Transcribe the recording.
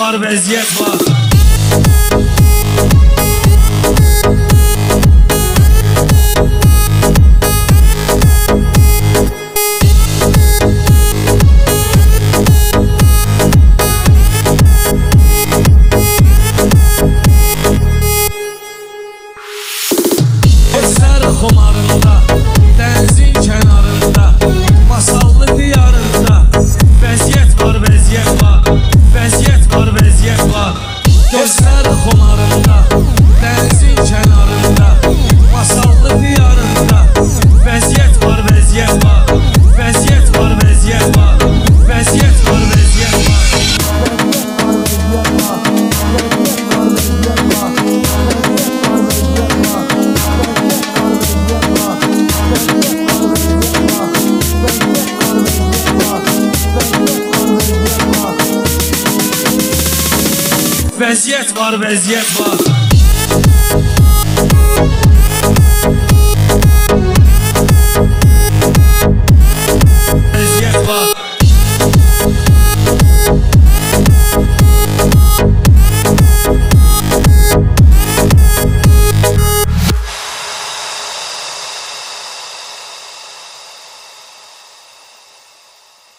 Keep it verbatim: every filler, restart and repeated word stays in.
var, vəziyyət var. Gözlər xumarında, dənizin kənarında, masallı diyarında, vəziyyət var, vəziyyət var, vəziyyət var, vəziyyət var. Gözlər xumarında, dənizin kənarında, masallı diyarında, vəziyyət var, vəziyyət var, vəziyyət var, vəziyyət var, vəziyyət var, vəziyyət var. Vəziyyət var, vəziyyət var.